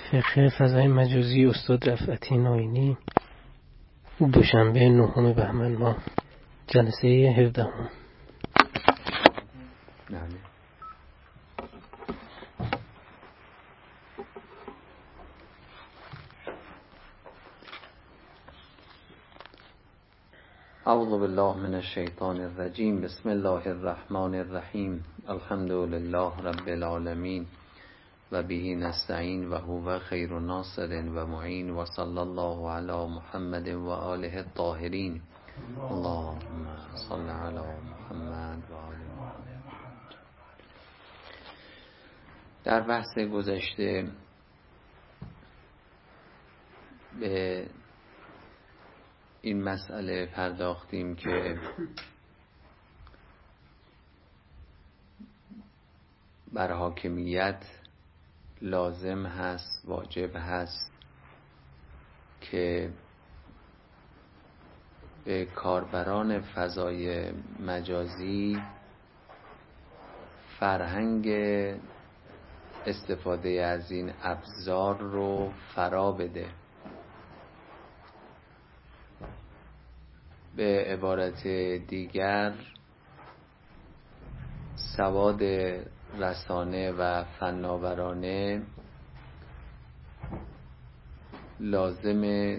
فقه فضای مجازی استاد رفعتی ناینی، دوشنبه 9 بهمن ماه، جلسه 17. اعوذ بالله من الشیطان الرجیم. بسم الله الرحمن الرحیم. الحمد لله رب العالمین و به نستعین و هو خیر ناصر و معین و صلی الله علی محمد و آله الطاهرین. اللهم صل علی محمد و آل محمد. در بحث گذشته به این مسئله پرداختیم که بر حاکمیت لازم هست، واجب هست که به کاربران فضای مجازی فرهنگ استفاده از این ابزار رو فرا بده. به عبارت دیگر سواد رسانه و فناورانه لازمه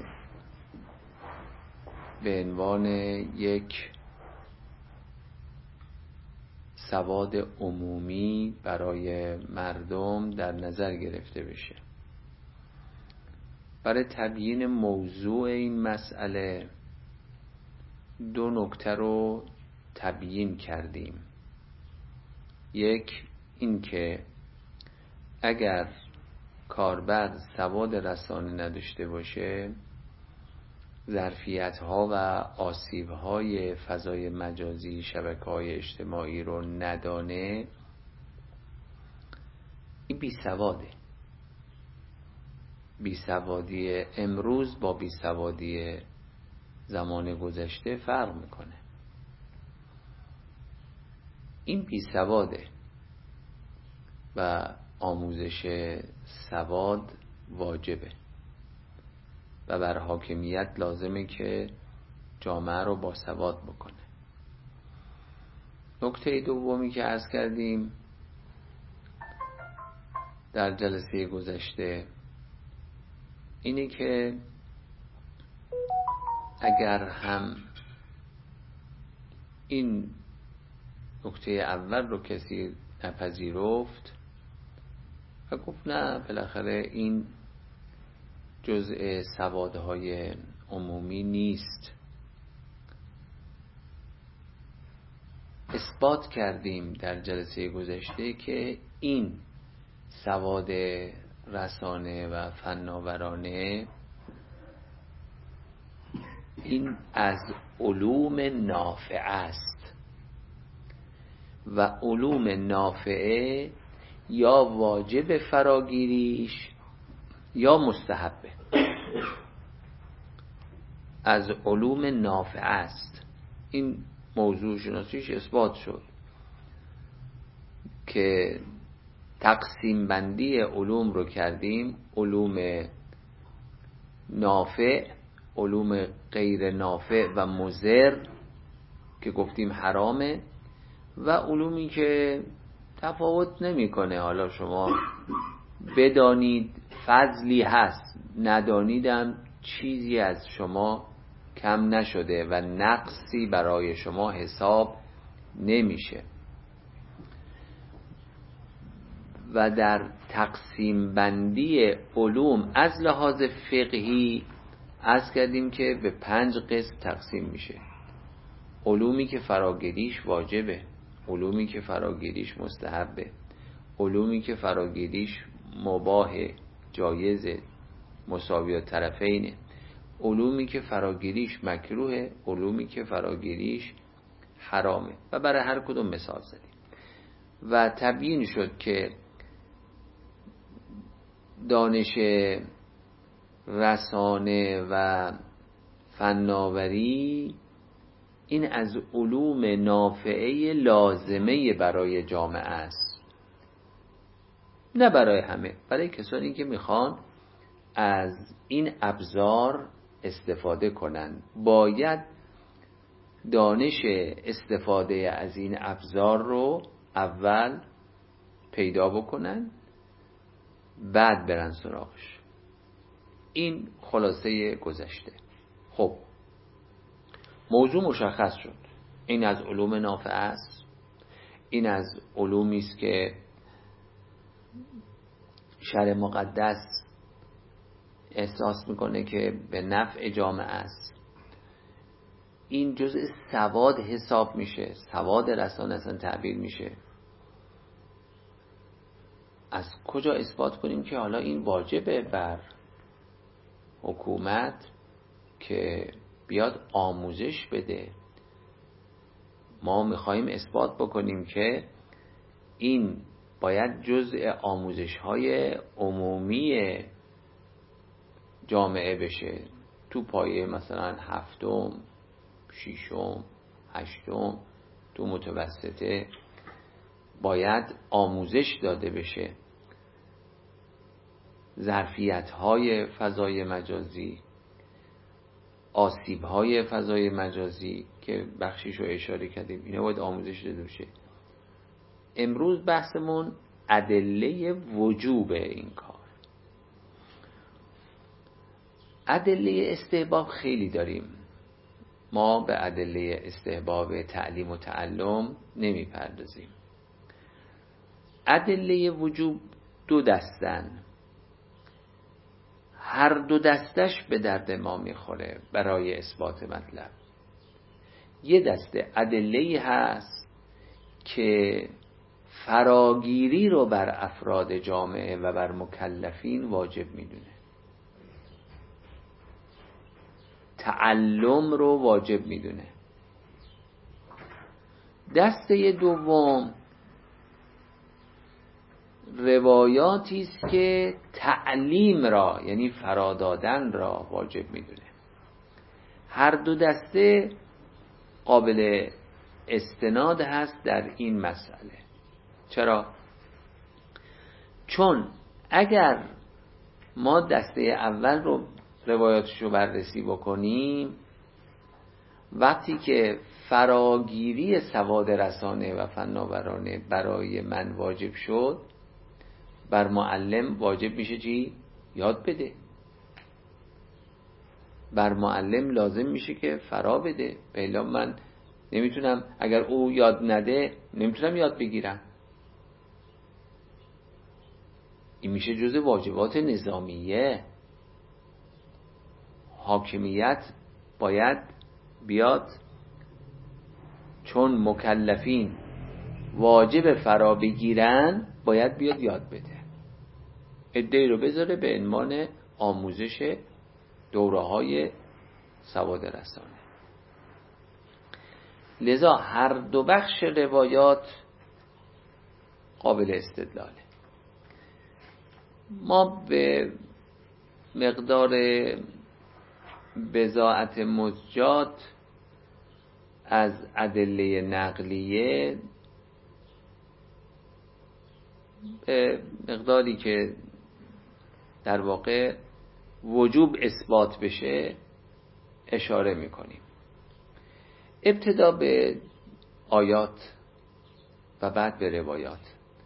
به عنوان یک سواد عمومی برای مردم در نظر گرفته بشه. برای تبیین موضوع این مسئله دو نکته رو تبیین کردیم. یک، این که اگر کاربر سواد رسانه نداشته باشه، ظرفیت‌ها و آسیب‌های فضای مجازی، شبکه‌های اجتماعی رو ندانه، این بیسواده. بیسوادی امروز با بیسوادی زمان گذشته فرق میکنه. این بیسواده و آموزش سواد واجبه و بر حاکمیت لازمه که جامعه رو با سواد بکنه. نکته دومی که عرض کردیم در جلسه گذشته اینه که اگر هم این نکته اول رو کسی نپذیرفت و گفت نه بالاخره این جزء سوادهای عمومی نیست، اثبات کردیم در جلسه گذشته که این سواد رسانه و فناورانه این از علوم نافعه است و علوم نافعه یا واجب فراگیریش یا مستحبه. از علوم نافعه است. این موضوع شناسیش اثبات شد که تقسیم بندی علوم رو کردیم: علوم نافع، علوم غیر نافع و مضر که گفتیم حرامه، و علومی که تفاوت نمیکنه. حالا شما بدانید فضلی هست، ندانیدم چیزی از شما کم نشده و نقصی برای شما حساب نمیشه. و در تقسیم بندی علوم از لحاظ فقهی عرض کردیم که به 5 قسم تقسیم میشه: علومی که فراگیریش واجبه، علومی که فراگیریش مستحبه، علومی که فراگیریش مباح، جایز، مساوی الطرفینه، علومی که فراگیریش مکروه، علومی که فراگیریش حرامه، و برای هر کدوم مثال زدیم. و تبیین شد که دانش رسانه و فناوری این از علوم نافعه لازمه برای جامعه است، نه برای همه، برای کسانی که میخوان از این ابزار استفاده کنند. باید دانش استفاده از این ابزار رو اول پیدا بکنن، بعد برن سراغش. این خلاصه گذشته. خب موضوع مشخص شد. این از علوم نافع است. این از علومی است که شرع مقدس احساس میکنه که به نفع جامعه است. این جزء سواد حساب میشه، سواد رسانه اصلا تعبیر میشه. از کجا اثبات کنیم که حالا این واجبه بر حکومت که بیاد آموزش بده؟ ما میخواییم اثبات بکنیم که این باید جزء آموزش‌های عمومی جامعه بشه. تو پایه مثلا 7م، 6م، 8م، تو متوسطه باید آموزش داده بشه. ظرفیت‌های فضای مجازی، آسیب‌های فضای مجازی که بخشیش رو اشاره کردیم، اینا باید آموزش داده بشه. امروز بحثمون ادله وجوب این کار. ادله استحباب خیلی داریم. ما به ادله استحباب تعلیم و تعلم نمیپردازیم. ادله وجوب دو دستن. هر دو دستش به درد ما میخوره برای اثبات مطلب. یه دسته ادله هست که فراگیری رو بر افراد جامعه و بر مکلفین واجب میدونه، تعلم رو واجب میدونه. دسته دوم روایاتی است که تعلیم را یعنی فرادادن را واجب میدونه. هر دو دسته قابل استناد هست در این مسئله. چرا؟ چون اگر ما دسته اول رو روایاتش رو بررسی بکنیم، وقتی که فراگیری سواد رسانه و فناورانه برای من واجب شد، بر معلم واجب میشه چی؟ یاد بده. بر معلم لازم میشه که فرا بده. بلا من نمیتونم، اگر او یاد نده نمیتونم یاد بگیرم. این میشه جزء واجبات نظامیه. حاکمیت باید بیاد، چون مکلفین واجب فرا بگیرن باید بیاد یاد بده. عده‌ای رو بذاره به عنوان آموزش دوره‌های سواد رسانه. لذا هر دو بخش روایات قابل استدلاله. ما به مقدار بضاعت مزجات از ادله نقلیه، به مقداری که در واقع وجوب اثبات بشه اشاره میکنیم. ابتدا به آیات و بعد به روایات.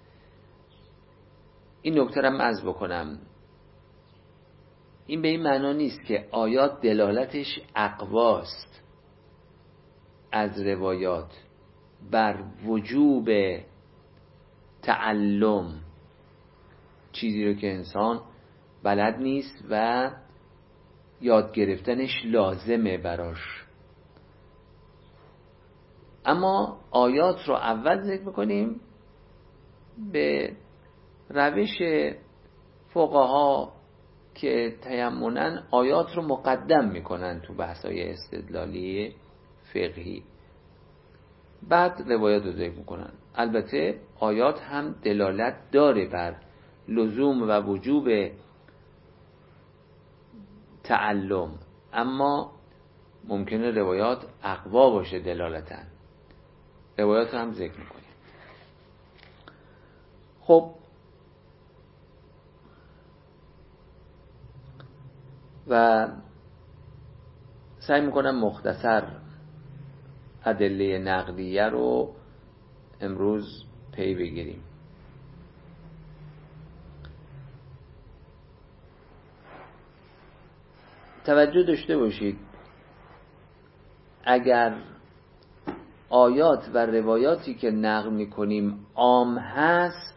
این نکته را عرض بکنم، این به این معنا نیست که آیات دلالتش اقواست از روایات بر وجوب تعلم، چیزی رو که انسان بلد نیست و یاد گرفتنش لازمه براش. اما آیات رو اول ذکر میکنیم به روش فقها که تیمناً آیات رو مقدم میکنن تو بحث‌های استدلالی فقهی، بعد روایات رو ذکر میکنن. البته آیات هم دلالت داره بر لزوم و وجوب تعلم، اما ممکنه روایات اقوا باشه دلالتاً. روایات رو هم ذکر میکنیم. خب و سعی میکنم مختصر ادله نقلیه رو امروز پی بگیریم. توجه داشته باشید، اگر آیات و روایاتی که نقل میکنیم عام هست،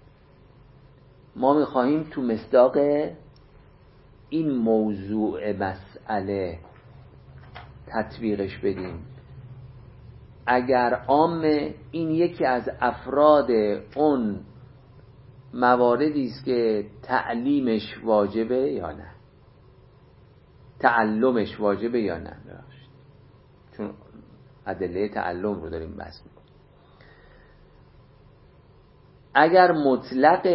ما میخواهیم تو مصداق این موضوع مسئله تطبیقش بدیم. اگر عام، این یکی از افراد اون مواردی است که تعلیمش واجبه یا نه، تعلمش واجبه یا نه، چون ادله تعلم رو داریم بحث میکنیم. اگر مطلق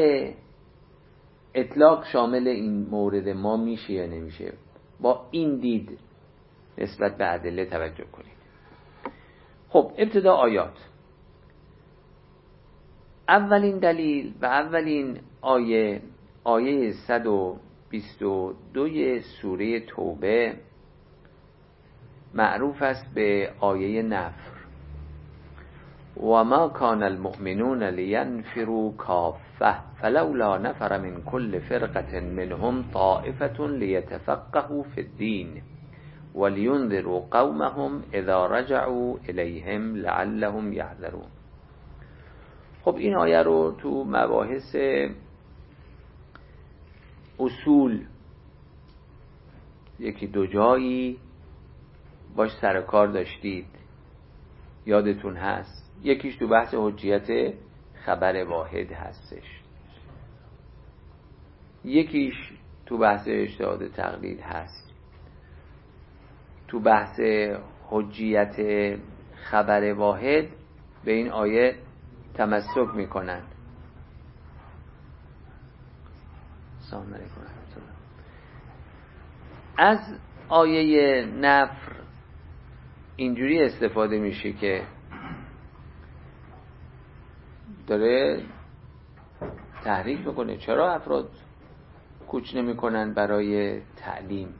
اطلاق شامل این مورد ما میشه یا نمیشه، با این دید نسبت به ادله توجه کنید. خب ابتدا آیات. اولین دلیل و اولین آیه 122 سوره توبه معروف است به آیه نفر. و ما کان المؤمنون لینفروا کافة فلولا نفر من كل فرقة منهم طائفة لیتفقهوا فی الدین ولینذروا قومهم اذا رجعوا الیهم لعلهم یحذرون. خب این آیه رو تو مباحث اصول یکی دو جایی باش سر کار داشتید، یادتون هست. یکیش تو بحث حجیت خبر واحد هستش، یکیش تو بحث اجتهاد تقلید هست. تو بحث حجیت خبر واحد به این آیه تمسک میکنن. سلام علیکم. از آیه نفر اینجوری استفاده میشه که داره تحریک میکنه چرا افراد کوچ نمیکنن برای تعلیم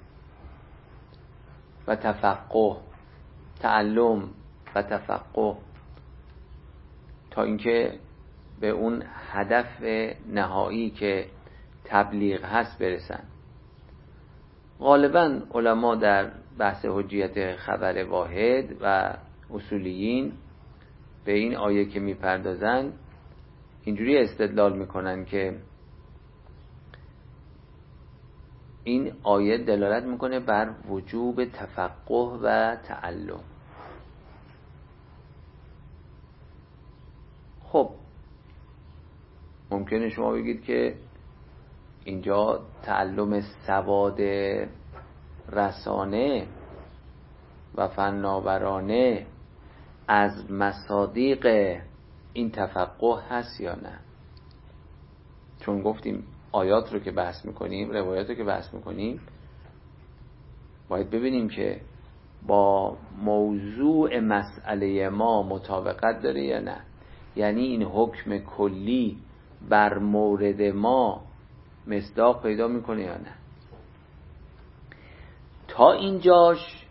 و تفقه، تعلم و تفقه، تا اینکه به اون هدف نهایی که تبلیغ هست برسن. غالبا علما در بحث حجیت خبر واحد و اصولیین به این آیه که میپردازن اینجوری استدلال میکنن که این آیه دلالت میکنه بر وجوب تفقه و تعلم. خب ممکنه شما بگید که اینجا تعلم سواد رسانه و فناورانه از مصادیق این تفقه هست یا نه. چون گفتیم آیات رو که بحث میکنیم، روایات رو که بحث میکنیم، باید ببینیم که با موضوع مسئله ما مطابقت داره یا نه. یعنی این حکم کلی بر مورد ما مصداق پیدا میکنه یا نه. تا اینجاش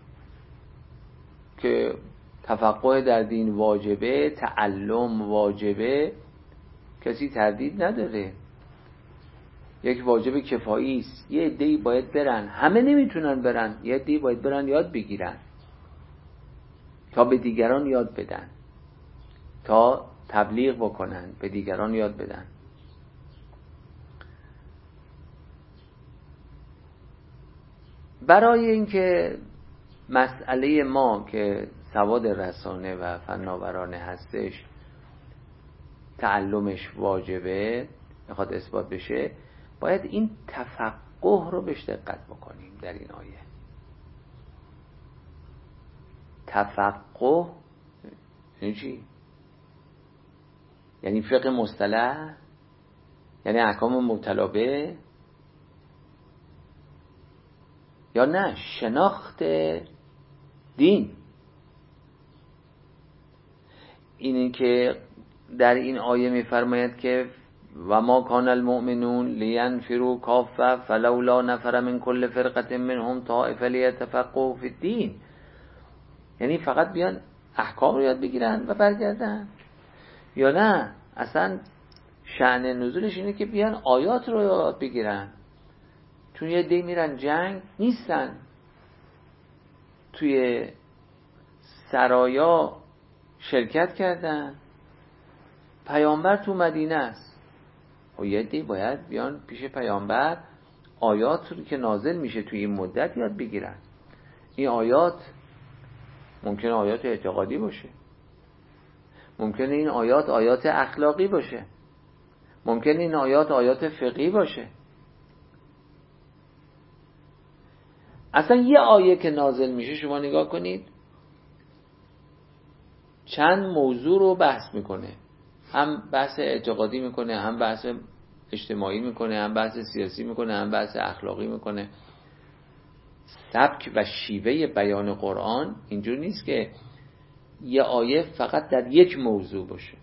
که تفقه در دین واجبه، تعلم واجبه، کسی تردید نداره. یک واجب کفایی است. یه عده‌ای باید برن، همه نمیتونن برن، یه عده‌ای باید برن یاد بگیرن تا به دیگران یاد بدن، تا تبلیغ بکنن، به دیگران یاد بدن. برای اینکه مسئله ما که سواد رسانه و فناورانه هستش تعلمش واجبه، میخواد اثبات بشه، باید این تفقه رو بهش دقت بکنیم در این آیه. تفقه یعنی چی؟ یعنی فقه مصطلح، یعنی احکام مبتلا به، یا نه شناخت دین. اینی که در این آیه میفرماید که و ما کان المؤمنون لینفروا کافه فلولا نفر من کل فرقه منهم طائفه لیتفقهوا فی الدین. یعنی فقط بیان احکام رو یاد بگیرن و برگردن، یا نه اصلا شأن نزولش اینه که بیان آیات رو یاد بگیرن؟ چون یه دی میرن جنگ نیستن، توی سرایا شرکت کردن، پیامبر تو مدینه است و یه دی باید بیان پیش پیامبر آیات رو که نازل میشه توی این مدت یاد بگیرن. این آیات ممکنه آیات اعتقادی باشه، ممکنه این آیات آیات اخلاقی باشه، ممکنه این آیات آیات فقهی باشه. اصلا یه آیه که نازل میشه شما نگاه کنید چند موضوع رو بحث میکنه، هم بحث اعتقادی میکنه، هم بحث اجتماعی میکنه، هم بحث سیاسی میکنه، هم بحث اخلاقی میکنه. سبک و شیوه بیان قرآن اینجور نیست که یه آیه فقط در یک موضوع باشه.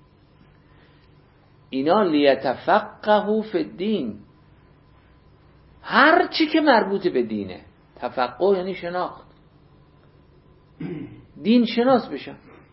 اینا لیتفقهوا فی الدین، هر چی که مربوط به دینه. تفقه یعنی شناخت، دین شناس بشن.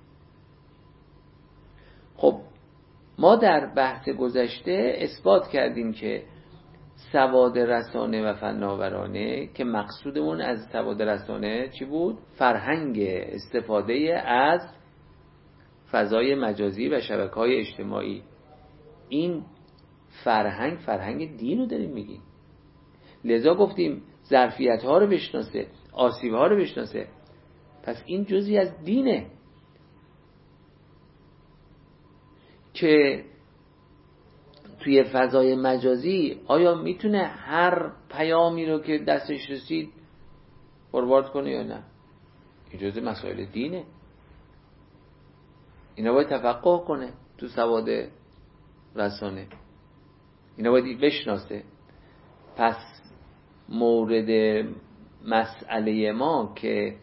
خب ما در بحث گذشته اثبات کردیم که سواد رسانه و فناورانه که مقصودمون از سواد رسانه چی بود؟ فرهنگ استفاده از فضای مجازی و شبکه‌های اجتماعی. این فرهنگ دین رو داریم میگیم. لذا گفتیم ظرفیت ها رو بشناسه، آسیب ها رو بشناسه. پس این جزئی از دینه که توی فضای مجازی آیا میتونه هر پیامی رو که دستش رسید فوروارد کنه یا نه؟ این جزء مسائل دینه. اینا باید تفقه کنه تو سواد رسانه، اینا باید بشناسه. پس مورد مسئله ما که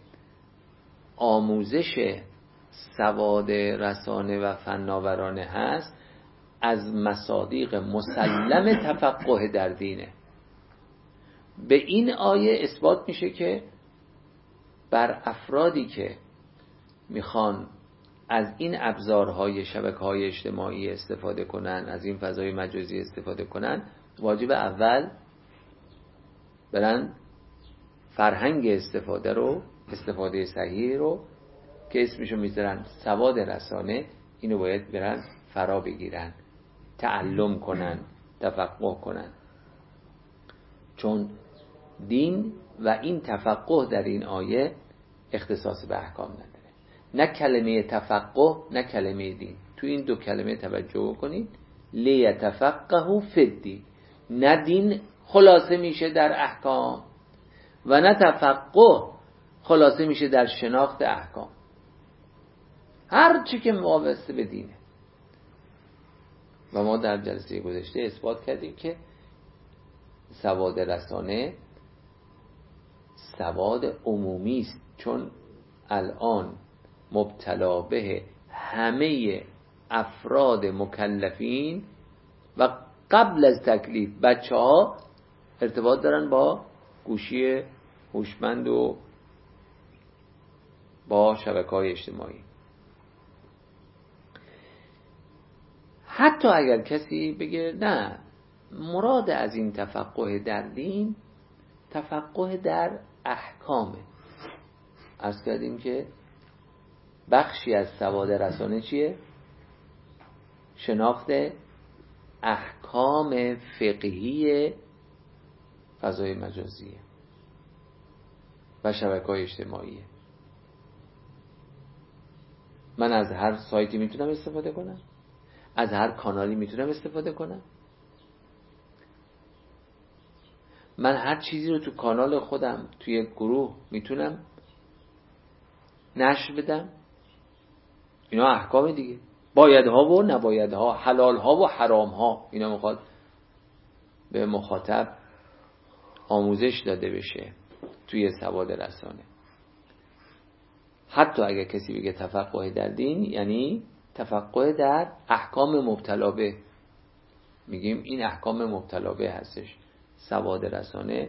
آموزش سواد رسانه و فناورانه هست از مصادیق مسلم تفقه در دینه. به این آیه اثبات میشه که بر افرادی که میخوان از این ابزارهای شبکه‌های اجتماعی استفاده کنن، از این فضای مجازی استفاده کنن، واجب اول برن فرهنگ استفاده صحیح رو که اسمشو میذارن سواد رسانه، اینو باید برن فرا بگیرن، تعلم کنن، تفقه کنن. چون دین و این تفقه در این آیه اختصاص به احکام نداره. نه کلمه تفقه نه کلمه دین. تو این دو کلمه توجه کنید. لیتفقهوا فی الدین، نه دین خلاصه میشه در احکام و نه تفقه خلاصه میشه در شناخت احکام. هر چی که وابسته به دینه. و ما در جلسه گذشته اثبات کردیم که سواد رسانه سواد عمومی است، چون الان مبتلا به همه افراد مکلفین و قبل از تکلیف بچه ها ارتباط دارن با گوشی هوشمند و با شبکه‌های اجتماعی. حتی اگر کسی بگه نه مراد از این تفقه در دین تفقه در احکامه، عرض کردیم که بخشی از سواد رسانه چیه؟ شناخت احکام فقهی فضای مجازیه و شبکه‌های اجتماعیه. من از هر سایتی میتونم استفاده کنم، از هر کانالی میتونم استفاده کنم، من هر چیزی رو تو کانال خودم توی گروه میتونم نشر بدم. اینا احکام دیگه، بایدها و نبایدها، حلالها و حرامها. اینا میخواد به مخاطب آموزش داده بشه توی سواد رسانه. حتی اگر کسی بگه تفقه در دین، یعنی تفقه در احکام مبتلا به میگیم این احکام مبتلا به هستش. سواد رسانه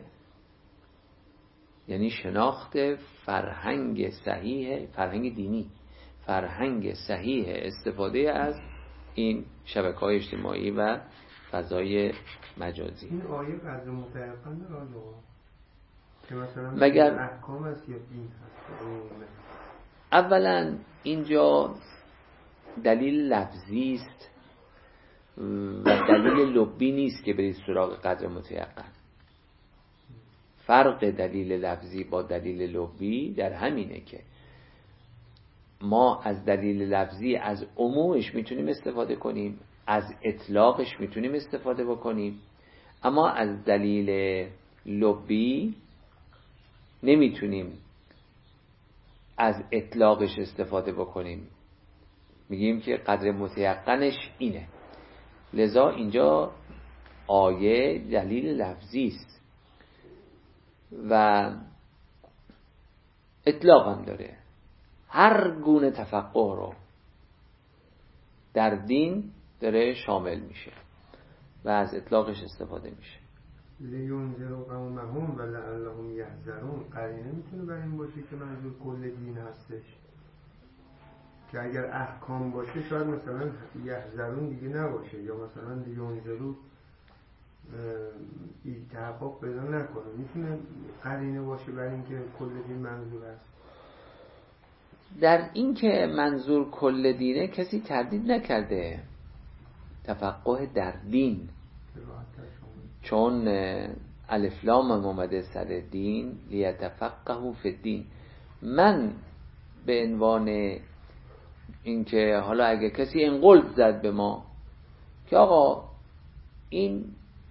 یعنی شناخت فرهنگ صحیح، فرهنگ دینی، فرهنگ صحیح استفاده از این شبکه‌های اجتماعی و فضای مجازی. این آیه قدر متعقل داره که مثلا مگر احکام است یا دین هست؟ اولا اینجا دلیل لفظی است و دلیل لبی نیست که برید سراغ قدر متیقن. فرق دلیل لفظی با دلیل لبی در همینه که ما از دلیل لفظی از عمومش میتونیم استفاده کنیم، از اطلاقش میتونیم استفاده بکنیم، اما از دلیل لبی نمیتونیم از اطلاقش استفاده بکنیم. میگیم که قدر متیقنش اینه. لذا اینجا آیه دلیل لفظی است و اطلاق هم داره. هر گونه تفقه رو در دین داره شامل میشه و از اطلاقش استفاده میشه. لینذروا قومهم و لعلهم یحذرون قرینه میتونه بر این باشه که منظور کل دین هستش، که اگر احکام باشه شاید مثلا یحذرون دیگه نباشه، یا مثلا لینذروا تحقق پیدا نکنه. میتونه قرینه باشه بر این که کل دین منظور است. در این که منظور کل دینه کسی تردید نکرده، تفقه در دین، چون الف لام اومده سر دین، لیتفقهوا فی الدین. من به عنوان اینکه حالا اگه کسی انقلب زد به ما که آقا این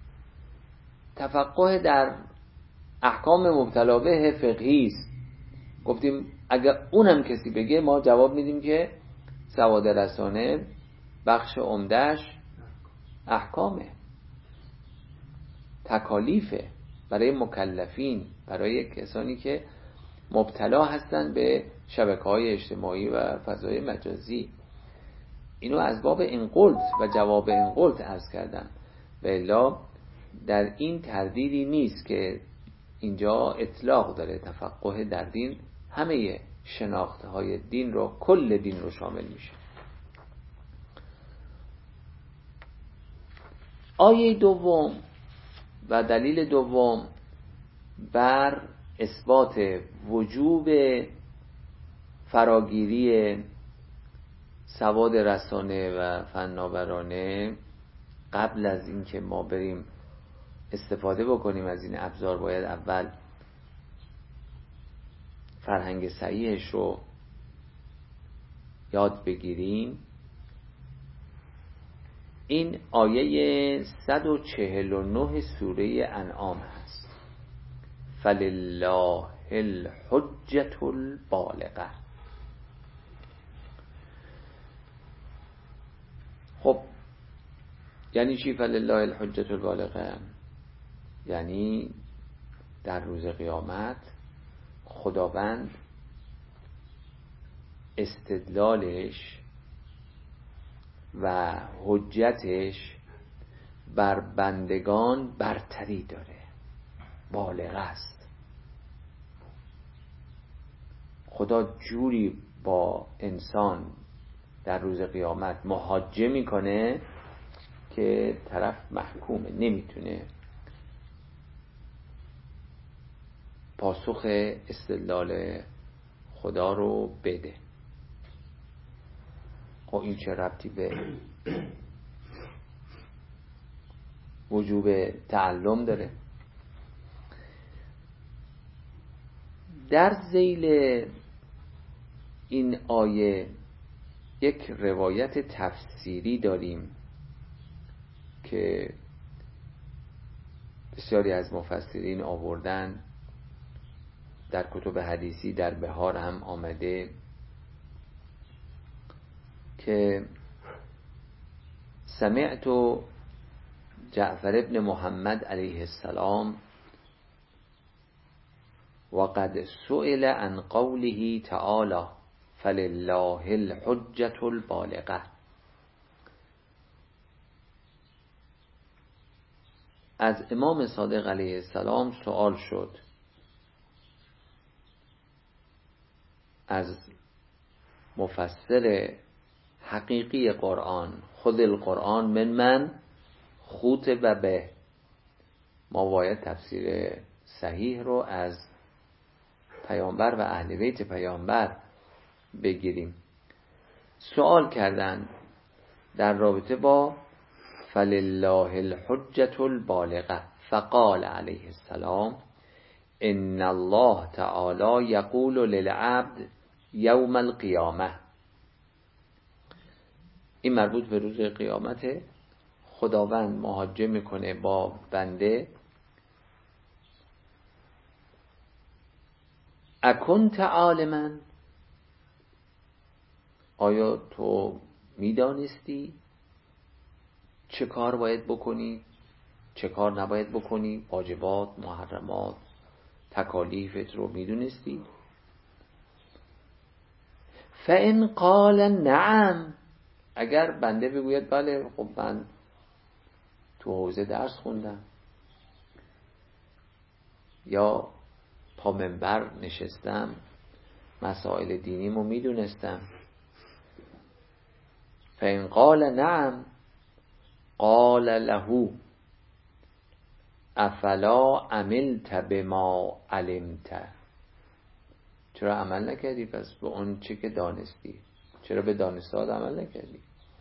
تفقه در احکام مبتلا به فقهی است، گفتیم اگر اونم کسی بگه ما جواب میدیم که سواد رسانه بخش عمدهش احکامه، تکالیفه برای مکلفین، برای کسانی که مبتلا هستن به شبکه‌های اجتماعی و فضای مجازی. اینو از باب انقلت و جواب انقلت عرض کردم. و الا در این تردیدی نیست که اینجا اطلاق داره. تفقه در دین همه شناختهای دین رو، کل دین رو شامل میشه. آیه دوم و دلیل دوم بر اثبات وجوب فراگیری سواد رسانه و فناورانه. قبل از اینکه ما بریم استفاده بکنیم از این ابزار باید اول فرهنگ صحیحش رو یاد بگیریم. این آیه 149 سوره انعام هست. فلله الحجة البالغه. خب یعنی چی فلله الحجة البالغه؟ یعنی در روز قیامت خداوند استدلالش و حجتش بر بندگان برتری داره، بالغ است. خدا جوری با انسان در روز قیامت محاجه میکنه که طرف محکومه، نمیتونه پاسخ استدلال خدا رو بده. خب این چه ربطی به وجوب تعلم داره؟ در ذیل این آیه یک روایت تفسیری داریم که بسیاری از مفسرین آوردن، در کتب حدیثی در بهار هم آمده، که سمعت جعفر ابن محمد علیه السلام وقد سئل عن قوله تعالی فلله الحجة البالغه. از امام صادق علیه السلام سوال شد، از مفسر حقیقی قرآن، خود القرآن من خوطب به، ما باید تفسیر صحیح رو از پیامبر و اهل بیت پیامبر بگیریم. سوال کردن در رابطه با فلله الحجة البالغه، فقال علیه السلام ان الله تعالی یقول للعبد یوم القیامه. این مربوط به روز قیامته. خداوند محاجه میکنه با بنده، اکنت عالما، آیا تو میدانستی چه کار باید بکنی، چه کار نباید بکنی، واجبات، محرمات، تکالیفت رو میدونستی؟ فان قال نعم، اگر بنده بگوید بله خب من تو حوزه درس خوندم یا پا منبر نشستم، مسائل دینیمو میدونستم. فان قال نعم قال له افلا عملت بما علمت، چرا عمل نکردی پس به اون چه که دانستی، چرا به دانسته‌ات عمل نکردی؟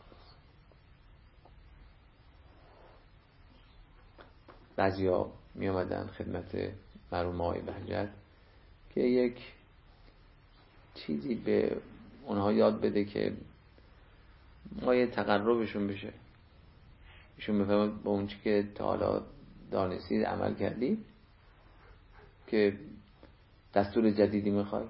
بعضیا می آمدن خدمت مرحوم آقای بهجت که یک چیزی به اونها یاد بده که مایه تقربشون بشه، ایشون میفهمد با اون چی که تا حالا دانستید عمل کردید که دستور جدیدی میخوای.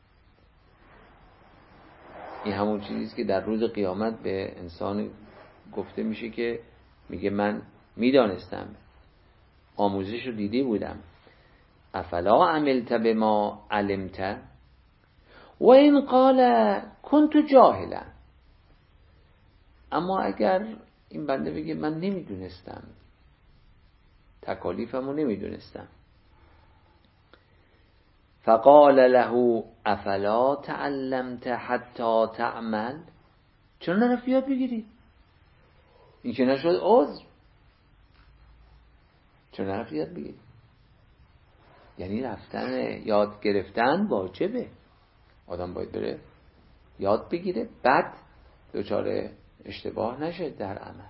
این همون چیزیست که در روز قیامت به انسان گفته میشه که میگه من میدانستم، آموزش رو دیده بودم. افلا عملت بما علمت و این قال کنت جاهلا، اما اگر این بنده بگه من نمیدونستم، تکالیفمو نمیدونستم، فقال له افلا تعلمت حتی تعمل، چرا نرفت یاد بگیری؟ این که نشد عذر، چرا نرفت یاد بگیری؟ یعنی رفتن یاد گرفتن واجبه، آدم باید بره یاد بگیره بعد دچار اشتباه نشه در عمل.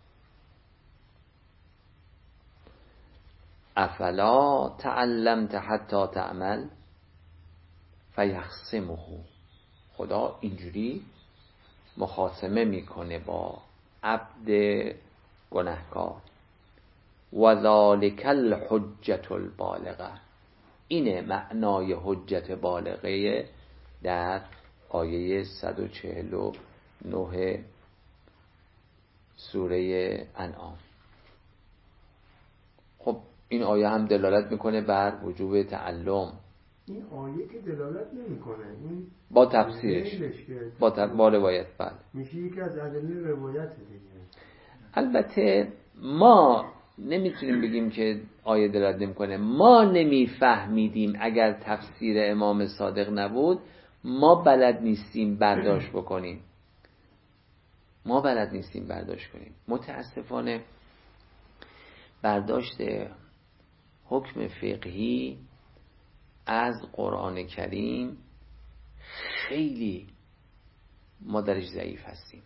افلا تعلمت حتی تعمل فیخصمه، خدا اینجوری مخاصمه میکنه با عبد گناهکار. و ذالک الحجة البالغه، اینه معنای حجت بالغه در آیه 149 سوره انعام. خب این آیه هم دلالت میکنه بر وجوب تعلم. این آیه که دلالت نمیکنه، این با تفسیرش با روایت بله میشه یکی از ادله روایت دیگه. البته ما نمیتونیم بگیم که آیه دلالت نمیکنه، ما نمیفهمیدیم. اگر تفسیر امام صادق نبود ما بلد نیستیم برداشت بکنیم، ما بلد نیستیم برداشت کنیم. متاسفانه برداشت حکم فقهی از قرآن کریم خیلی ما درش ضعیف هستیم.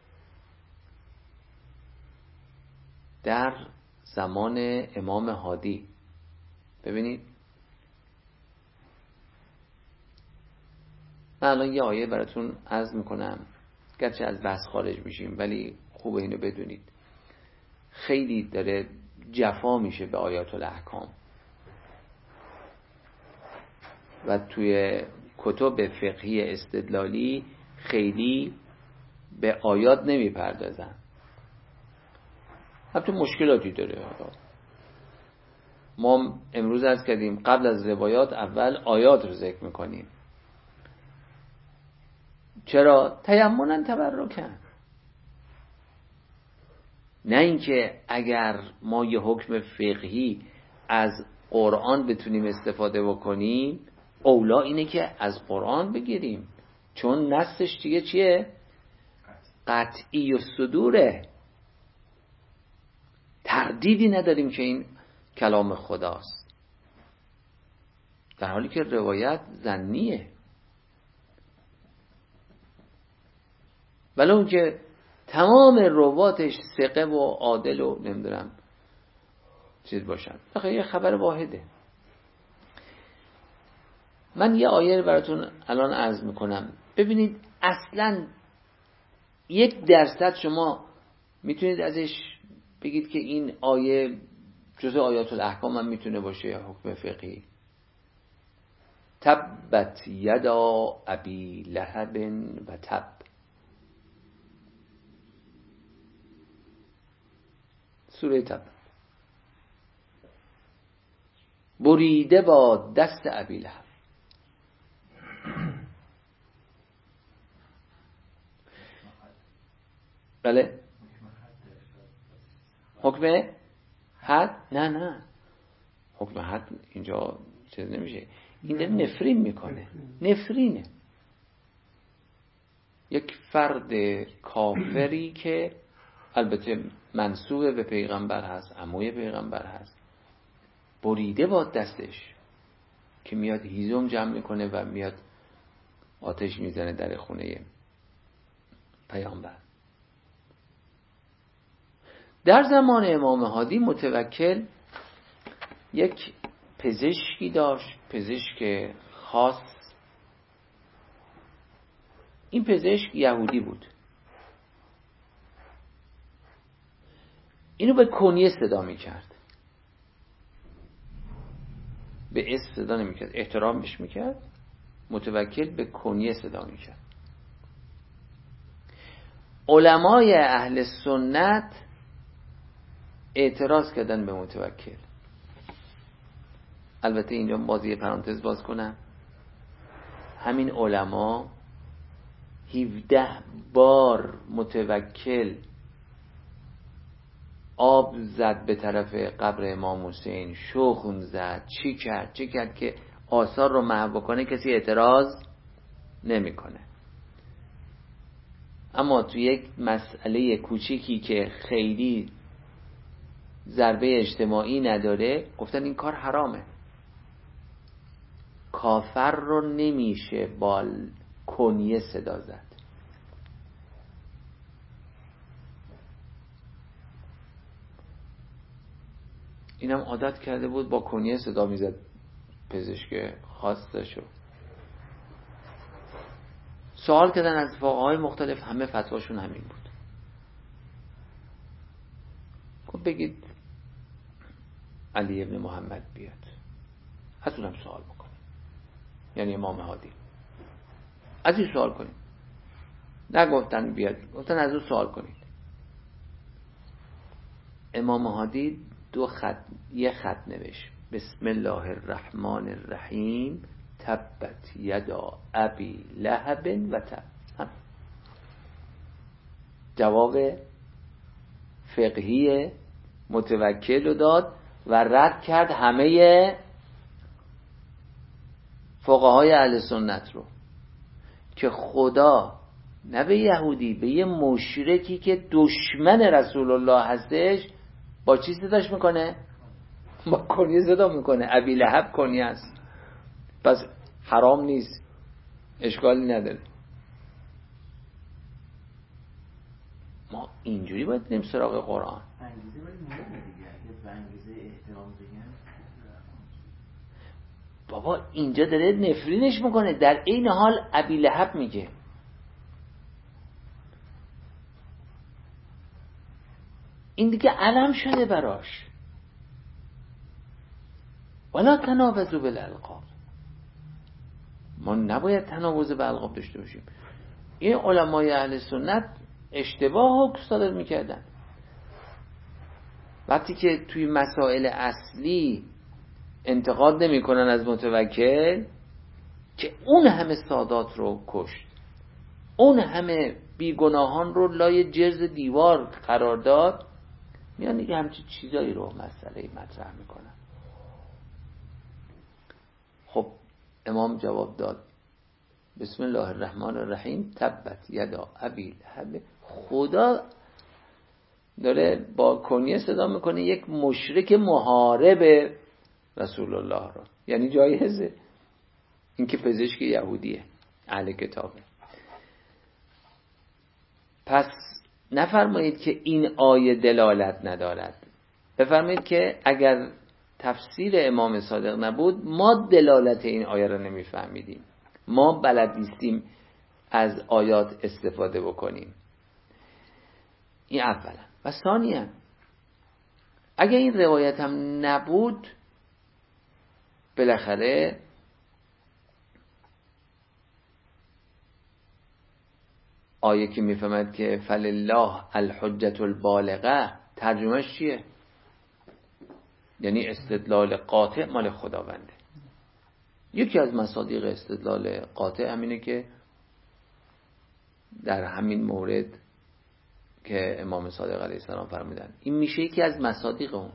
در زمان امام هادی ببینید، من الان یه آیه براتون عرض میکنم، گرچه از بحث خارج میشیم ولی خوبه اینو بدونید. خیلی داره جفا میشه به آیات الاحکام و توی کتب فقهی استدلالی خیلی به آیات نمیپردازن، البته مشکلاتی داره. ما امروز عرض کردیم قبل از روایات اول آیات رو ذکر میکنیم. چرا؟ تیمنا تبرکن. نه اینکه اگر ما یه حکم فقهی از قرآن بتونیم استفاده بکنیم اولا اینه که از قرآن بگیریم، چون نصش دیگه چیه؟ قطعی و صدوره، تردیدی نداریم که این کلام خداست، در حالی که روایت ظنیه. ولو که تمام رواتش ثقه و عادل و نمیدونم چیز باشن، بخیر یه خبر واحده. من یه آیه براتون الان عرض میکنم، ببینید اصلا 1% شما میتونید ازش بگید که این آیه جزء آیات الاحکام هم میتونه باشه یا حکم فقهی. تبت یدا ابی لهب و تب، سوره تب، بریده با دست ابی لهب. بله حکم حد؟ نه حکم حد اینجا چیز نمیشه، این داره نفرین میکنه، نفرینه. یک فرد کافری که البته منسوب به پیغمبر هست، عموی پیغمبر هست، بریده با دستش که میاد هیزم جمع میکنه و میاد آتش میزنه در خونه پیامبر. در زمان امام هادی متوکل یک پزشکی داشت، پزشک خاص. این پزشک یهودی بود، اینو به کنیه صدا میکرد، به اسم صدا نمیکرد، احترامش میکرد. متوکل به کنیه صدا میکرد. علمای اهل سنت اعتراض کردن به متوکل. البته اینجا بازی پرانتز باز کنم، همین علما 17 بار متوکل آب زد به طرف قبر امام حسین، شخم زد، چی کرد که آثار رو محو کنه، کسی اعتراض نمیکنه. اما تو یک مسئله کوچیکی که خیلی ضربه اجتماعی نداره گفتن این کار حرامه. کافر رو نمیشه با کنیه صدا زد. اینم عادت کرده بود با کنیه صدا میزد، پزشک خاصشو. سوال کردن از فقهای مختلف، همه فتواشون همین بود. خب بگید علی ابن محمد بیاد، از اونم سوال بکنیم، یعنی امام هادی، از این سوال کنیم. نگفتن بیاد، گفتن از اون سوال کنید. امام هادی یه خط نوشت، بسم الله الرحمن الرحیم تبت یدا ابی لهب و تب. جواب فقهی متوکل رو داد و رد کرد همه فقهای اهل سنت رو که خدا نه به یهودی، به یه مشرکی که دشمن رسول الله هستش با چی صداش میکنه؟ با کنیه صدا میکنه. ابی لهب کنیه است، پس حرام نیست، اشکالی نداره. ما اینجوری باید بریم سراغ قرآن. انگیزه ولی مهمه دیگه، اگه به انگیزه احترام بگن. بابا اینجا داره نفرینش میکنه، در این حال ابی لهب میگه. این دیگه علم شده براش. ولا تنابزوا بالالقاب، ما نباید تنابز به القاب داشته باشیم. این علمای اهل سنت اشتباه حکم صادر میکردن. وقتی که توی مسائل اصلی انتقاد نمیکنن از متوکل که اون همه سادات رو کشت، اون همه بیگناهان رو لای جرز دیوار قرار داد، میان دیگه همچین چیزایی رو مسئله مطرح میکنن. خب امام جواب داد بسم الله الرحمن الرحیم تبت یدا ابی لهب. خدا داره با کنیه صدا میکنه یک مشرک محارب رسول الله رو، یعنی جایزه. این که پزشک یهودیه، اهل کتابه. پس نفرمایید که این آیه دلالت ندارد، بفرمایید که اگر تفسیر امام صادق نبود ما دلالت این آیه رو نمیفهمیدیم، ما بلد نیستیم از آیات استفاده بکنیم. این اولا. و ثانیا اگر این روایت هم نبود بالاخره آیه که میفهمد که فلله الحجة البالغه ترجمهش چیه؟ یعنی استدلال قاطع مال خداونده. یکی از مصادیق استدلال قاطع همینه که در همین مورد که امام صادق علیه السلام فرمودن، این میشه یکی از مصادیق اون.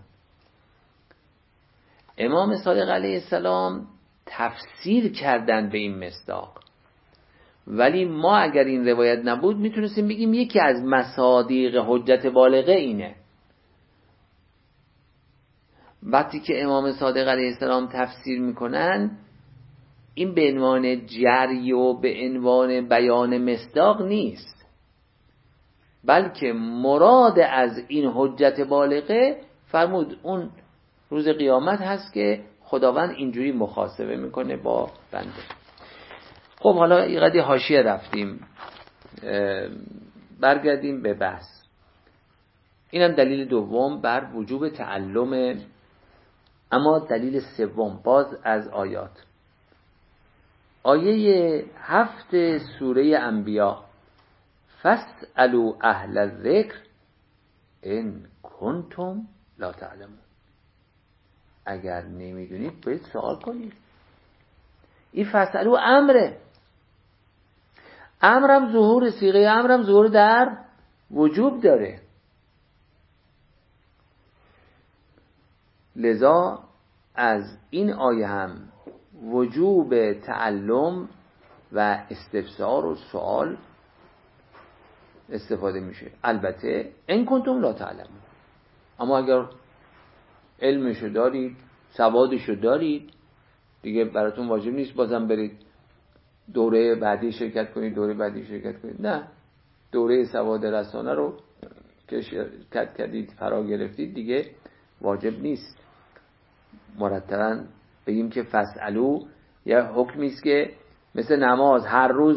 امام صادق علیه السلام تفسیر کردن به این مصداق، ولی ما اگر این روایت نبود میتونستیم بگیم یکی از مصادیق حجت بالغه اینه. وقتی که امام صادق علیه السلام تفسیر میکنن، این به عنوان جری و به عنوان بیان مصداق نیست، بلکه مراد از این حجت بالغه فرمود اون روز قیامت هست که خداوند اینجوری محاسبه میکنه با بنده. خب حالا یه قدری حاشیه رفتیم، برگردیم به بحث. اینم دلیل دوم بر وجوب تعلم. اما دلیل سوم باز از آیات، آیه 7 سوره انبیاء فاسألوا اهل الذکر ان کنتم لا تعلمون. اگر نمیدونید باید سوال کنید. این فاسألوا امره، امرم ظهور، صیغه امرم ظهور در وجوب داره. لذا از این آیه هم وجوب تعلم و استفسار و سوال استفاده میشه. البته ان کنتم لا تعلمون، اما اگر علمشو دارید، سوادشو دارید، دیگه براتون واجب نیست بازم برید دوره بعدی شرکت کنید، دوره بعدی شرکت کنید. نه، دوره سواد رسانه رو که شرکت کردید فرا گرفتید دیگه واجب نیست مرتباً بگیم که فاسألو یه حکمی است که مثل نماز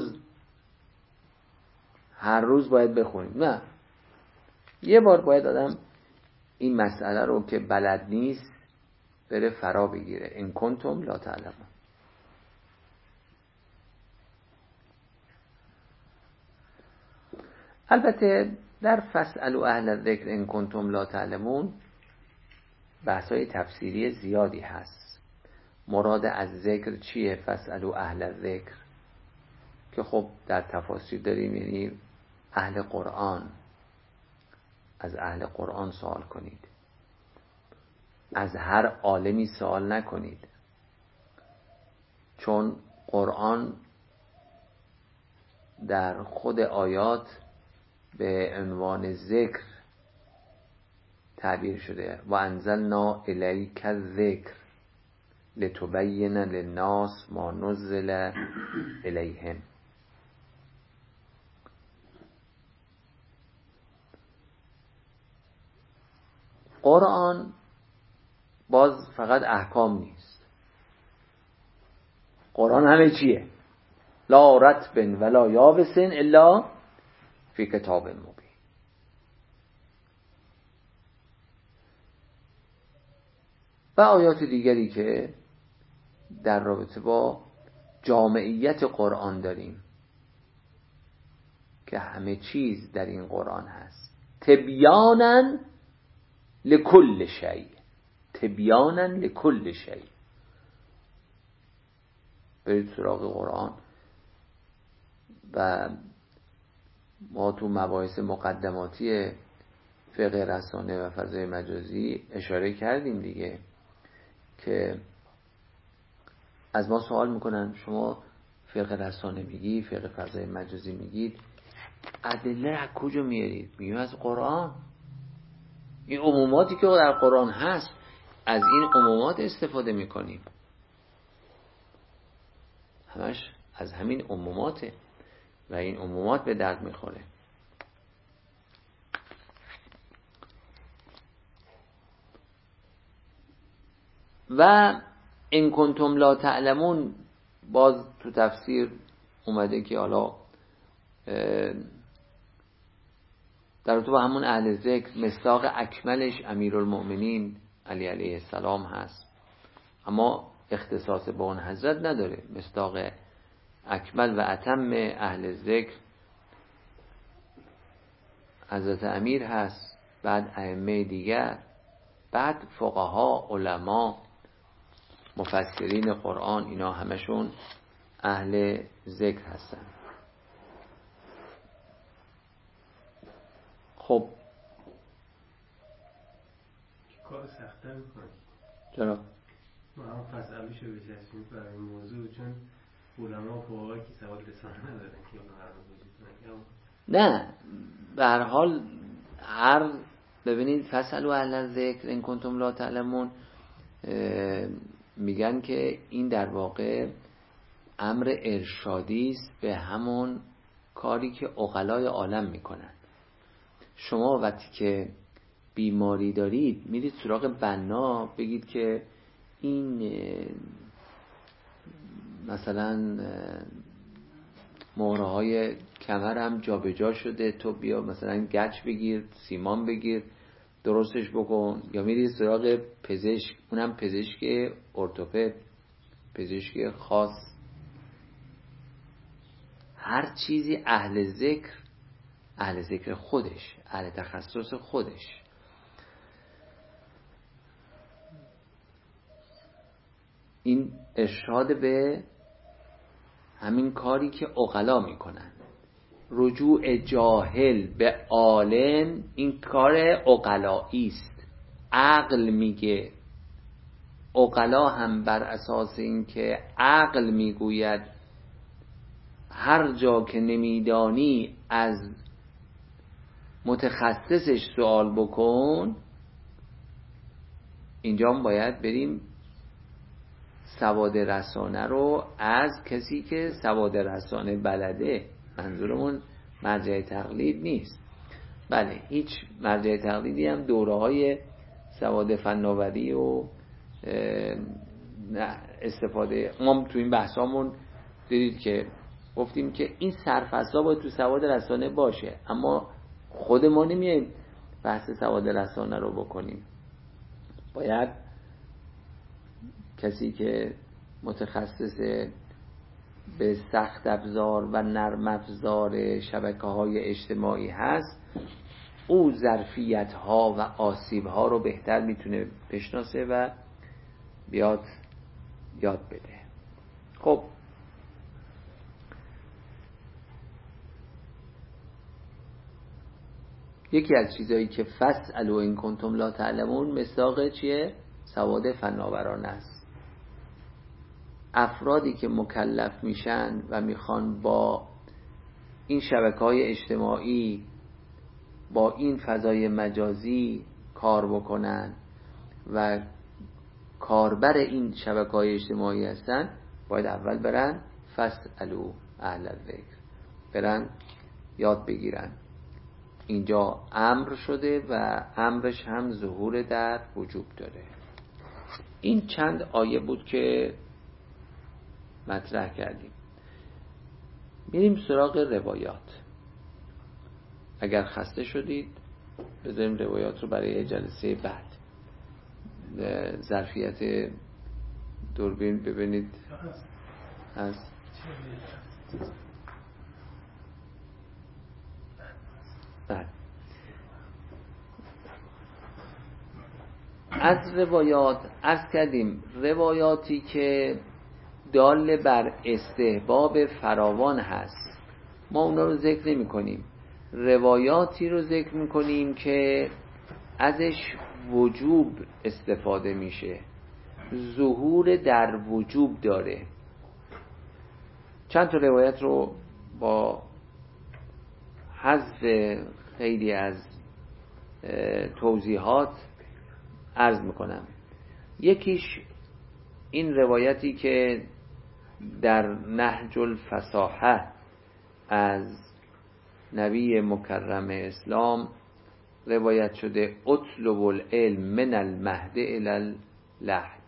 هر روز باید بخونیم. نه، یه بار باید آدم این مسئله رو که بلد نیست بره فرا بگیره. ان کنتم لا تعلمون. البته در فاسألوا اهل الذکر ان کنتم لا تعلمون بحث‌های تفسیری زیادی هست. مراد از ذکر چیه؟ فاسألوا اهل الذکر که خب در تفاسیر داریم، یعنی اهل قرآن. از اهل قرآن سوال کنید، از هر عالمی سوال نکنید، چون قرآن در خود آیات به عنوان ذکر تعبیر شده. و انزلنا الیک الذکر لتبین للناس ما نزل الیهم. قرآن باز فقط احکام نیست، قرآن همه چیه. لا رطب ولا یابس الا فی کتاب مبین. و آیات دیگری که در رابطه با جامعیت قرآن داریم که همه چیز در این قرآن هست. تبیانا لکل شیء، تبیانا لکل شیء. برید سراغ قرآن و ما تو مباحث مقدماتی فقه رسانه و فضای مجازی اشاره کردیم دیگه، که از ما سوال میکنن شما فقه رسانه میگی، فقه فضای مجازی میگید، ادله از کجا میارید؟ میگیم از قرآن. این عموماتی که در قرآن هست، از این عمومات استفاده میکنیم، همش از همین عموماته و این عمومات به درد میخوره. و ان کنتم لا تعلمون، باز تو تفسیر اومده که حالا در تو با همون اهل ذکر مصداق اکملش امیرالمؤمنین علی علیه السلام هست، اما اختصاص به اون حضرت نداره. مصداق اکمل و اتم اهل ذکر حضرت امیر هست، بعد ائمه دیگر، بعد فقها، علما، مفسرین قرآن، اینا همشون اهل ذکر هستن. خب کار سخت‌تر می‌کنه. چرا؟ ما هم فسئله‌شو بچسبیم برای این موضوع، چون علما و فقها که سواد رسانه ندارن که اون هر وجود نه، به هر حال ببینید فسألوا اهل الذکر ان کنتم لا تعلمون، میگن که این در واقع امر ارشادی است به همون کاری که عقلای عالم میکنن. شما وقتی که بیماری دارید میرید سراغ بنا، بگید که این مثلا مهره های کمرم جا به جا شده، تو بیا مثلا گچ بگیر، سیمان بگیر، درستش بکن. یا میرید سراغ پزشک، اونم پزشک ارتوپد، پزشک خاص. هر چیزی اهل ذکر خودش، اهل تخصص خودش. این ارشاد به همین کاری که عقلا میکنن. رجوع جاهل به عالم این کار عقلایی است. عقل میگه، عقلا هم بر اساس این که عقل میگوید هر جا که نمیدانی از متخصصش سوال بکن، اینجا هم باید بریم سواد رسانه رو از کسی که سواد رسانه بلده. منظورمون مرجع تقلید نیست. بله، هیچ مرجع تقلیدی هم دوره‌های سواد فناوری و استفاده. ما تو این بحثامون دیدید که گفتیم که این سرفصلا باید تو سواد رسانه باشه، اما خود ما نمیایم بحث سواد رسانه رو بکنیم. باید کسی که متخصص به سخت افزار و نرم افزار شبکه‌های اجتماعی هست، او ظرفیت‌ها و آسیب‌ها رو بهتر میتونه بشناسه و بیاد یاد بده. خب یکی از چیزایی که فسألوا ان کنتم لا تعلمون مصداق چیه؟ سواد فناورانه است. افرادی که مکلف میشن و میخوان با این شبکه‌های اجتماعی، با این فضای مجازی کار بکنن و کاربر این شبکه‌های اجتماعی هستن، باید اول برن فسألوا اهل الذکر، برن یاد بگیرن. اینجا امر شده و امرش هم ظهور در وجوب داره. این چند آیه بود که مطرح کردیم. میریم سراغ روایات. اگر خسته شدید بذاریم روایات رو برای جلسه بعد. ظرفیت دوربین ببینید هست. از روایات عرض کردیم، روایاتی که دال بر استحباب فراوان هست ما اونا رو ذکر نمی کنیم. روایاتی رو ذکر می کنیم که ازش وجوب استفاده میشه، ظهور در وجوب داره. چند تا روایت رو با حذف خیلی از توضیحات عرض میکنم. یکیش این روایتی که در نهج الفصاحه از نبی مکرم اسلام روایت شده: اطلب العلم من المهد الی اللحد.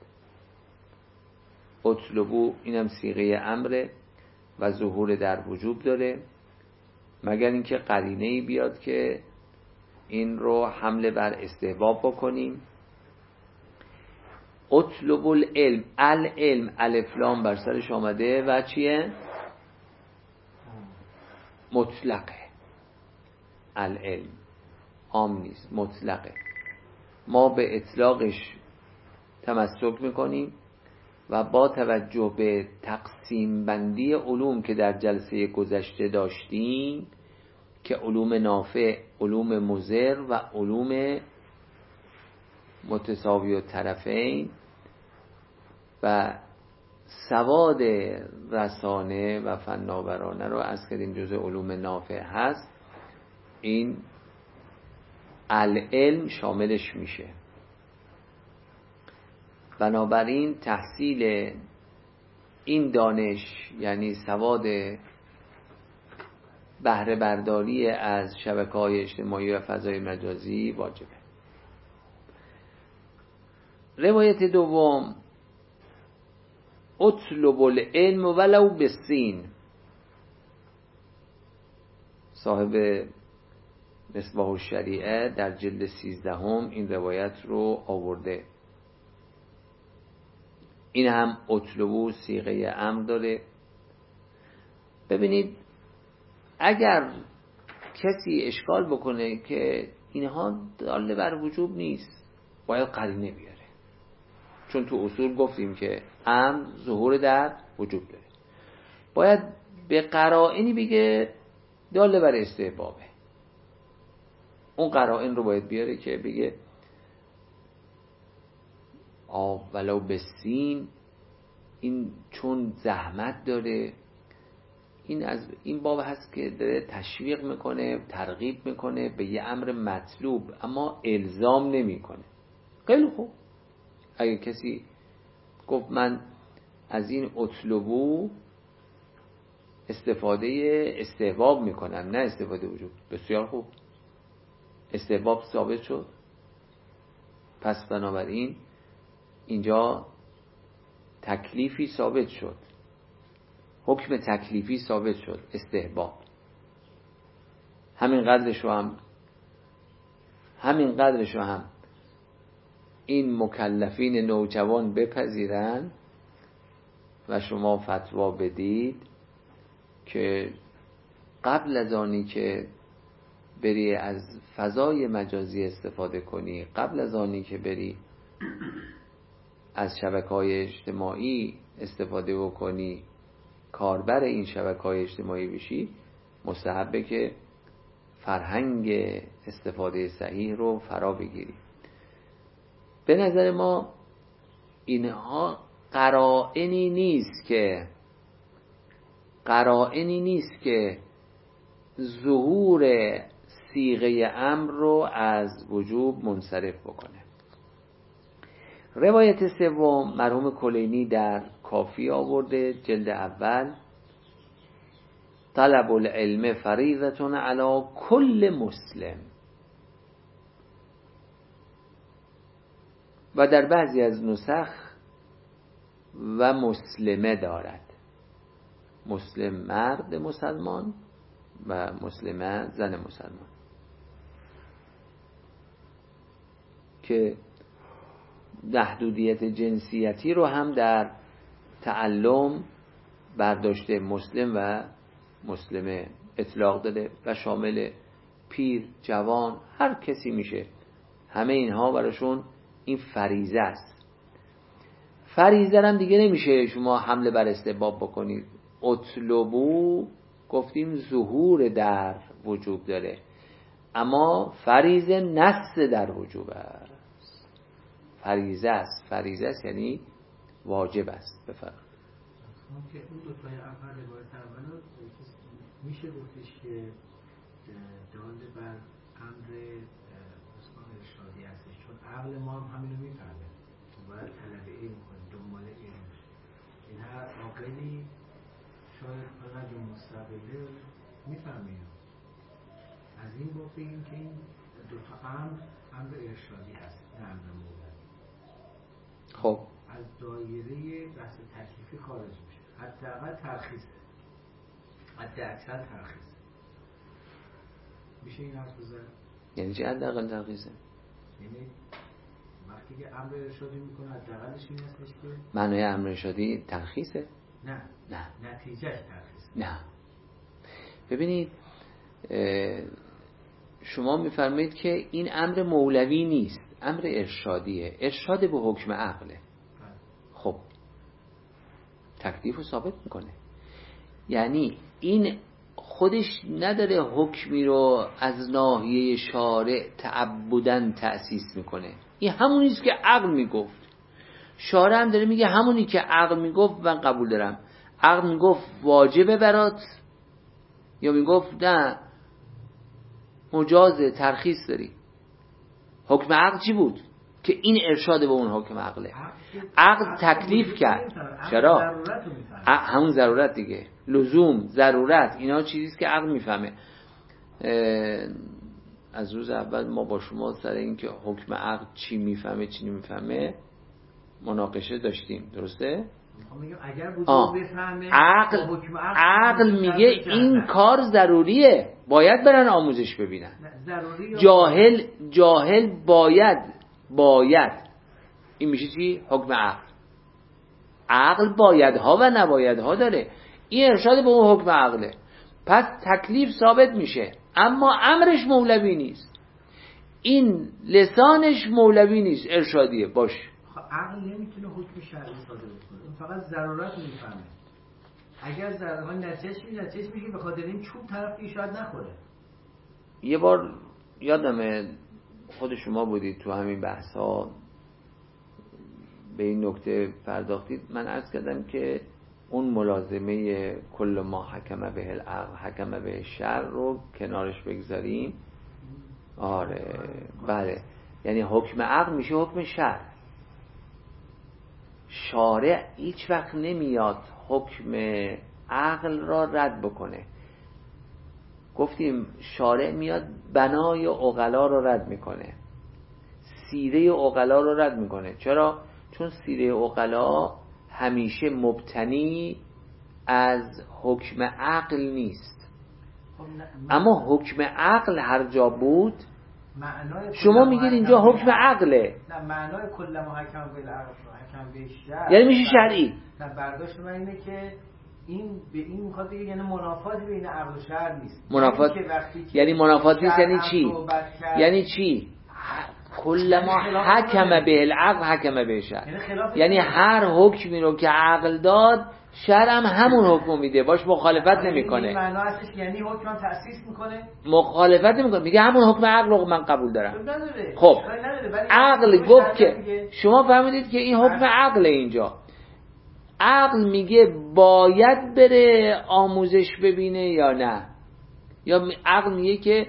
اطلبو اینم صیغه امره و ظهور در وجوب داره، مگر اینکه قرینه‌ای بیاد که این رو حمله بر استحباب بکنیم. اطلب العلم، العلم الف لام بر سرش آمده و چیه؟ مطلقه. العلم عام نیست، مطلقه. ما به اطلاقش تمسک میکنیم و با توجه به تقسیم بندی علوم که در جلسه گذشته داشتیم که علوم نافع، علوم مضر و علوم متساوی الطرفین و سواد رسانه و فناورانه رو از کردیم جزء علوم نافع هست، این العلم شاملش میشه. بنابراین تحصیل این دانش یعنی سواد بهره برداری از شبکه‌های اجتماعی و فضای مجازی واجبه. روایت دوم: اطلب العلم ولو بالسین. صاحب مصباح الشریعه در جلد 13 این روایت رو آورده. این هم اطلبو صیغه امر داره. ببینید اگر کسی اشکال بکنه که اینها داله بر وجوب نیست، باید قرینه بیاره، چون تو اصول گفتیم که امر ظهور در وجوب داره. باید به قرائنی بگه داله بر استحبابه. اون قرائن رو باید بیاره که بگه ولو بسین، این چون زحمت داره، این از این باب هست که داره تشویق میکنه، ترغیب میکنه به یه امر مطلوب اما الزام نمیکنه. خیلی خوب، اگه کسی گفت من از این اطلبو استفاده استحباب میکنم نه استفاده وجوب، بسیار خوب، استحباب ثابت شد. پس بنابراین اینجا تکلیفی ثابت شد، حکم تکلیفی ثابت شد، استحباب. همین قدرش رو هم این مکلفین نوجوان بپذیرن و شما فتوا بدید که قبل از آنی که بری از فضای مجازی استفاده کنی، قبل از آنی که بری از شبکه‌های اجتماعی استفاده بکنی، کاربر این شبکه‌های اجتماعی بشی، مستحبه که فرهنگ استفاده صحیح رو فرا بگیری. به نظر ما اینها قرائنی نیست که ظهور صیغه امر رو از وجوب منصرف بکنه. روایت سوم مرحوم کلینی در کافی آورده، جلد اول: طلب العلم فریضة علی کل مسلم. و در بعضی از نسخ و مسلمه دارد، مسلم مرد مسلمان و مسلمه زن مسلمان، که محدودیت جنسیتی رو هم در تعلم برداشته، مسلم و مسلمه اطلاق داده و شامل پیر، جوان، هر کسی میشه. همه اینها براشون این فریضه است. فریضه هم دیگه نمیشه شما حمله بر استحباب بکنید. اطلبو گفتیم ظهور در وجوب داره، اما فریضه نص در وجوب است. فریضه است یعنی واجب است. بفرمایید. که اون دو تای اول روایت اولو میشه گفتش که دال بر امر اصلاح ارشادی هستش، چون عقل ما هم همینو میفهمه، باید طلب علم کنه، دنبال علم بشه. این هر عاقلی شاید فقط مستقله میفهمه. از این با بگیم که این دو تا امر ارشادی هست، نه امر مولوی. خب از دایره بحث تکلیفی خارج میشه، حداقل ترخیصه، حد اکثر ترخیصه. میشه این حرف بزنه؟ یعنی چه حداقل ترخیصه؟ یعنی وقتی که امر ارشادی میکنه حداقلش این هستش که معنای امر ارشادی ترخیصه؟ نه نتیجهش ترخیصه. نه. ببینید شما میفرمایید که این امر مولوی نیست، امر ارشادیه، ارشاد به حکم عقله. خب تکلیف رو ثابت میکنه، یعنی این خودش نداره حکمی رو از ناحیه شارع تعبداً تأسیس میکنه، این همونیست که عقل میگفت. شارع هم داره میگه همونی که عقل میگفت من قبول دارم. عقل میگفت واجبه برات، یا میگفت نه مجازه، ترخیص داری. حکم عقل چی بود؟ که این ارشاد به اون حکم عقله. عقل تکلیف کرد. چرا؟ همون ضرورت دیگه، لزوم، ضرورت، اینا چیزیست که عقل میفهمه. از روز اول ما با شما سر این که حکم عقل چی میفهمه چی نمیفهمه مناقشه داشتیم، درسته؟ اگر وجود بفهمه عقل میگه این کار ضروریه، باید برن آموزش ببینن. جاهل باید این میشه چی؟ حکم عقل بایدها و نبایدها داره، این ارشاد به اون حکم عقله. پس تکلیف ثابت میشه، اما امرش مولوی نیست، این لسانش مولوی نیست، ارشادیه. باش عقل نمیتونه حکم شرعی صادر کنه، اون فقط ضرورت رو میفهمه. اگر ضرورت نتیجهش میگه به خاطر این چوب طرفی شاید نخوره. یه بار یادمه خود شما بودید تو همین بحث ها به این نکته پرداختید، من عرض کردم که اون ملازمه کل ما حکم به العقل حکم به شرع رو کنارش بگذاریم. آره بله، یعنی حکم عقل میشه حکم شرع. شارع هیچ وقت نمیاد حکم عقل را رد بکنه. گفتیم شارع میاد بنای عقلا رو رد میکنه، سیره عقلا رو رد میکنه. چرا؟ چون سیره عقلا همیشه مبتنی از حکم عقل نیست. اما حکم عقل هر جا بود، شما میگید اینجا حکم عقله، نه معنای کل ما حکم بالعقل حکم به شرع یعنی میشه شرعی. نه برداشت من اینه که این به این میخواد بگه یعنی منافات بین عقل و شرع نیست. منافات یعنی منافات نیست یعنی چی؟ یعنی چی؟ کل ما حکم به العقل حکم به شرع، یعنی هر حکمی رو که عقل داد شرع هم همون حکم میده، باش مخالفت نمیکنه. این معنا هستش یعنی حکم تأسیس میکنه، مخالفت نمیکنه، میگه همون حکم عقل رو من قبول دارم. خب عقل گفت که شما فهمیدید که این حکم عقل، اینجا عقل میگه باید بره آموزش ببینه یا نه، یا عقل میگه که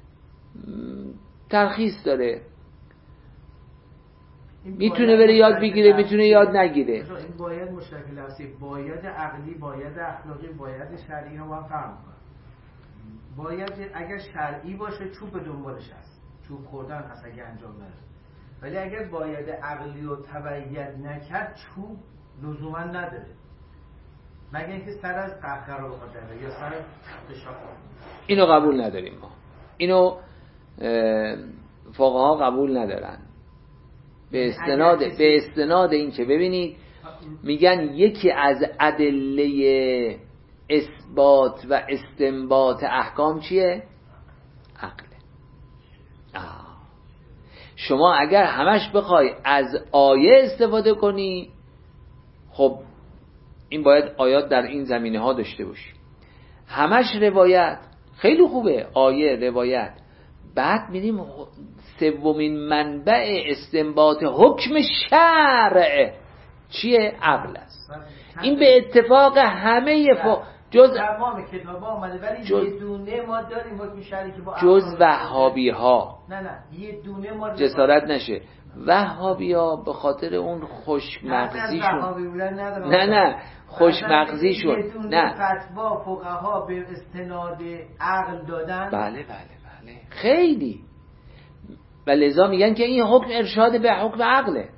ترخیص داره، میتونه بره یاد بگیره میتونه یاد نگیره. این باید مشترک لفظی، باید عقلی، باید اخلاقی، باید شرعی رو با هم فرق می‌کنه. باید اگر شرعی باشه چوب به دنبالش هست، چوب خوردن هست اگه انجام نده. ولی اگر باید عقلی رو تبعیت نکرد چوب لزوما نداره، مگه اینکه سر از قهقه رو بخواد بره یا سر بشاق. اینو قبول نداریم ما، اینو فقها قبول ندارن. به استناد این که ببینید میگن یکی از ادله اثبات و استنباط احکام چیه؟ عقله. شما اگر همش بخوای از آیه استفاده کنی، خب این باید آیات در این زمینه ها داشته باشی. همش روایت خیلی خوبه، آیه روایت، بعد میریم سومین منبع استنباط حکم شرع چیه؟ عقل است. این به اتفاق همه جز تمام کتابا اومده، ولی یه دونه ما داریم حکم شرعی که با جز وهابی ها نه یه دونه ما جسارت نشه. وهابی ها به خاطر اون خوش مغزیشون نه خوش مغزیشون نه فتوا فقها به استناد عقل دادن. بله خیلی، و لذا میگن که این حکم ارشاد به حکم عقله.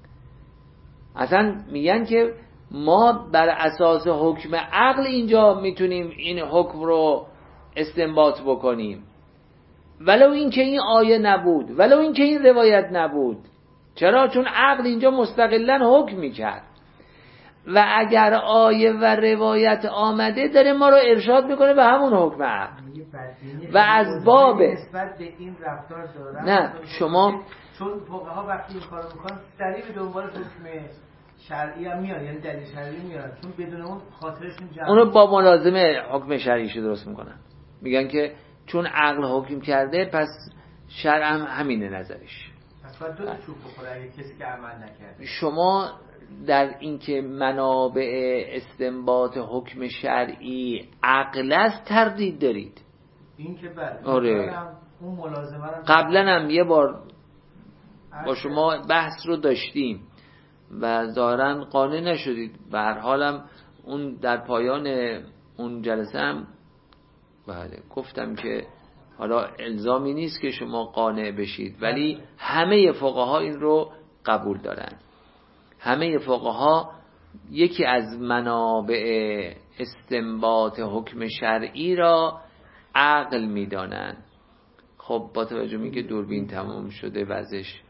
اصلا میگن که ما بر اساس حکم عقل اینجا میتونیم این حکم رو استنباط بکنیم، ولو این که این آیه نبود، ولو این که این روایت نبود. چرا؟ چون عقل اینجا مستقلاً حکم میکرد و اگر آیه و روایت آمده داره ما رو ارشاد میکنه به همون حکم عقل و از باب نسبت به این رفتار دارن. نه شما چون فقها وقتی این کارو میکنن سریع به دنبال حکم شرعی هم میاد، یعنی دلیل شرعی میاد، چون بدون اون خاطرشون جمع اونو با ملازمه حکم شرعیشو درست میکنن. میگن که چون عقل حکم کرده پس شرع هم همینه نظرش. پس باید دو تا چوب بخوره اگه کسی که عمل نکرده. شما در اینکه منابع استنباط حکم شرعی عقل است تردید دارید. این که بله. آره. اون ملازمه رو قبلا هم یه بار با شما بحث رو داشتیم و ظاهرا قانع نشدید. به هر حالم اون در پایان اون جلسه هم بله گفتم که حالا الزامی نیست که شما قانع بشید، ولی همه فقها این رو قبول دارن. همه فقها یکی از منابع استنباط حکم شرعی را عقل میدانن. خب با توجه می که دوربین تمام شده وزش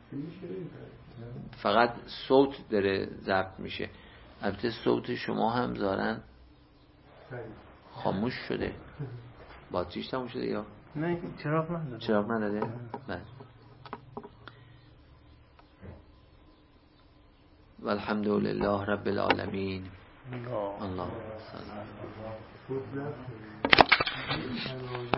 فقط صوت داره ضبط میشه. البته صوت شما هم ظاهرا خاموش شده. باتریش تموم شده یا نه؟ چراغ نداره. بله. والحمد لله رب العالمین. الله